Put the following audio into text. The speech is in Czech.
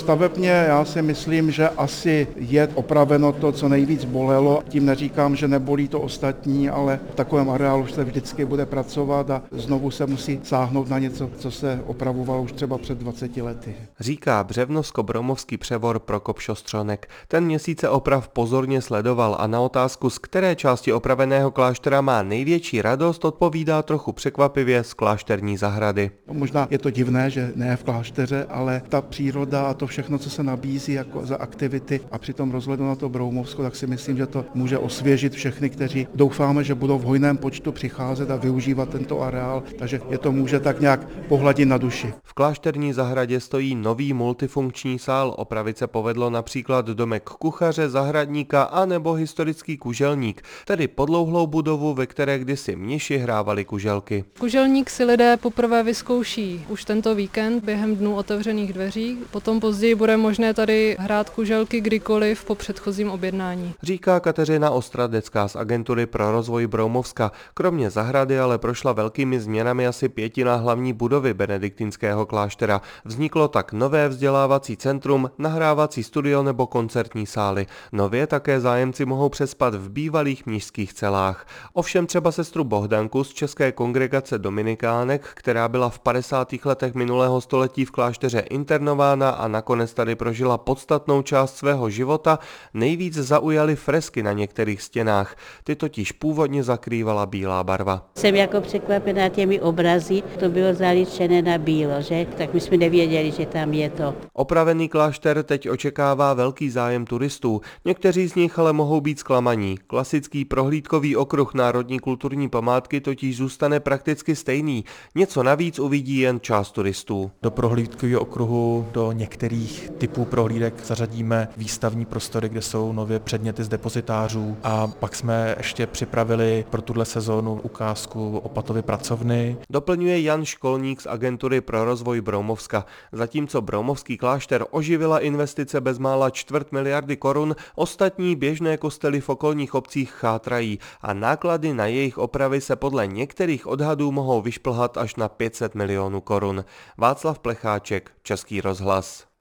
Stavebně já si myslím, že asi je opraveno to, co nejvíc bolelo. Tím neříkám, že nebolí to ostatní, ale v takovém areálu se vždycky bude pracovat a znovu se musí sáhnout na něco, co se opravovalo už třeba před 20 lety. Říká břevnovsko-broumovský převor Prokop Šostřonek. Ten měsíce oprav pozorně sledoval a na otázku, z které části opraveného kláštera má největší radost, odpovídá trochu překvapivě z klášterní zahrady. Možná je to divné, že ne v klášteře, ale ta příroda a to všechno, co se nabízí jako za aktivity a při tom rozhledu na to Broumovsko, tak si myslím, že to může osvěžit všechny, kteří doufáme, že budou v hojném počtu přicházet a využívat tento areál, takže je to může tak nějak pohladit na duši. V klášterní zahradě stojí nový multifunkční sál. Opravit se povedlo například domek kuchaře, zahradníka a nebo historický kuželník, tedy podlouhlou budovu, ve které kdysi mniši hrávali kuželky. Kuželník si lidé poprvé vyzkouší už tento víkend během dnů otevřených dveří. Potom později bude možné tady hrát kuželky kdykoliv po předchozím objednání. Říká Kateřina Ostradecká z Agentury pro rozvoj Broumovska. Kromě zahrady ale prošla velkými změnami asi pětina hlavní budovy benediktinského kláštera. Vzniklo tak nové vzdělávací centrum, nahrávací studio nebo koncertní sály. Nově také zájemci mohou přespat v bývalých mnišských celách. Ovšem třeba sestru Bohdanku z České kongregace Dominikánek, která byla v 50. letech minulého století v klášteře internována a nakonec tady prožila podstatnou část svého života, nejvíc zaujaly fresky na některých stěnách. Ty totiž původně zakrývala bílá barva. Jsem jako překvapená těmi obrazy, to bylo zaličené na bílo, že? Tak my jsme nevěděli, že tam je to. Opravený klášter teď očekává velký zájem turistů. Někteří z nich ale mohou být zklamaní. Klasický prohlídkový okruh národní kulturní památky totiž zůstane prakticky stejný. Něco navíc uvidí jen část turistů. Do prohlídkového okruhu do některých typů prohlídek zařadíme výstavní prostory, kde jsou nově předměty z depozitářů, a pak jsme ještě připravili pro tuhle sezónu ukázku Opatovy pracovny. Doplňuje Jan Školník z Agentury pro rozvoj Broumovska. Zatímco broumovský klášter oživila investice bezmála 250 miliardy korun, ostatní běžné kostely v okolních obcích chátrají a náklady na jejich opravy se podle některých odhadů mohou vyšplhat až na 500 milionů korun. Václav Plecháček, Český rozhlas.